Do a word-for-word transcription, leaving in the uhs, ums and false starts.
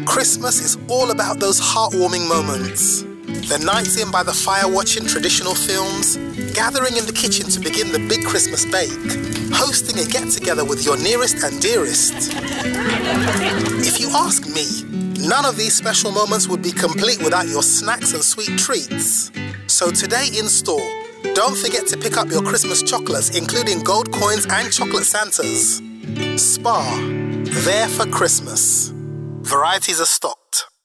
Christmas is all about those heartwarming moments. The nights in by the fire watching traditional films, gathering in the kitchen to begin the big Christmas bake, hosting a get-together with your nearest and dearest. If you ask me, none of these special moments would be complete without your snacks and sweet treats. So today in store, don't forget to pick up your Christmas chocolates, including gold coins and chocolate Santas. Spar, there for Christmas. Varieties are stocked.